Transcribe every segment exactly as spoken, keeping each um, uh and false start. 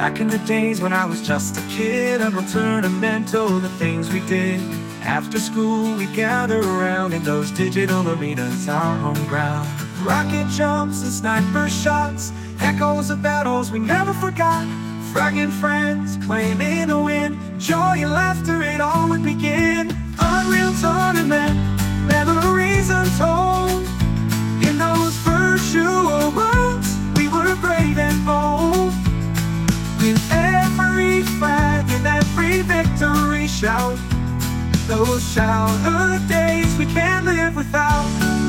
Back in the days when I was just a kid, Unreal Tournament, oh, the things we did. After school we'd gather around in those digital arenas, our home ground. Rocket jumps and sniper shots, echoes of battles we never forgot. Fragging friends, claiming a win, joy and laughter, it all would begin. Unreal Tournament, memories untold. In those virtual worlds, we were brave and bold. With every frag and every victory shout, those childhood days we can't live without.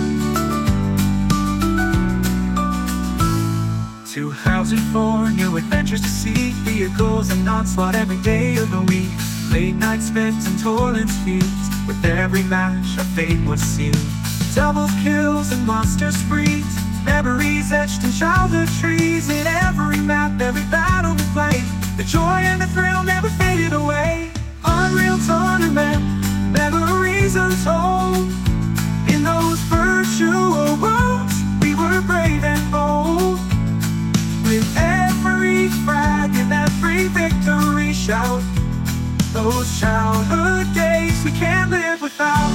two thousand four, new adventures to see, vehicles and onslaught every day of the week. Late nights spent in toilets fields, with every match our fate was sealed. Double kills and monster sprees, memories etched in childhood trees. In every map, every battle we played, the joy and the thrill never faded away. Unreal Tournament, memories untold. In those virtual worlds, we were brave and bold. With every frag and every victory shout, those childhood days we can't live without.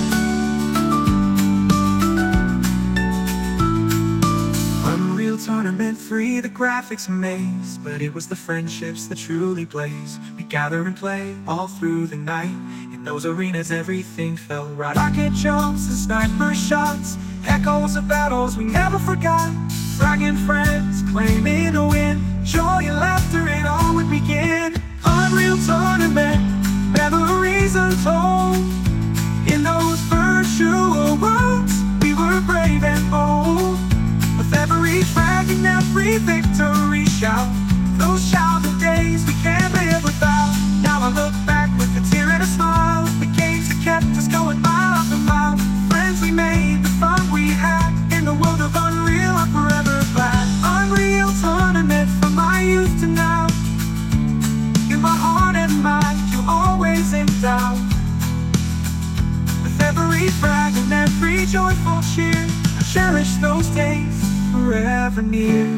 Unreal Tournament three, the graphics amaze, but it was the friendships that truly blaze. We gather and play all through the night. In those arenas everything felt right. Rocket jumps and sniper shots, echoes of battles we never forgot. Fragging friends, claiming a win, joy and laughter, it all would begin. Unreal Tournament, memories untold. In those virtual worlds, we were brave and bold. With every frag and every victory shout, those childhood days we can't live without. Now I look back with a tear and a smile, the games that kept us going mile after mile. Friends we made, the fun we had, in the world of Unreal I'm forever glad. Unreal Tournament, from my youth to now, in my heart and mind you'll always endow. With every frag and every joyful cheer, I cherish those days forever near.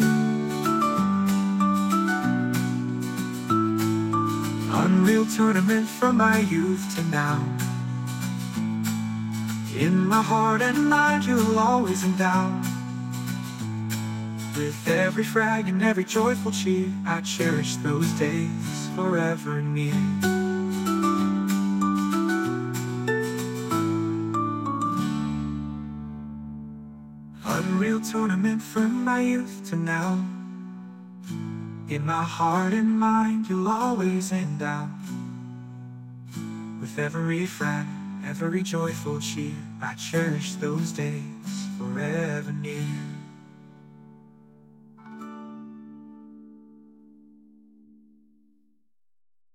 Unreal Tournament, from my youth to now, in my heart and mind you'll always endow. With every frag and every joyful cheer, I cherish those days forever near. Unreal Tournament, from my youth to now, in my heart and mind you'll always endow. With every frag, every joyful cheer, I cherish those days forever near.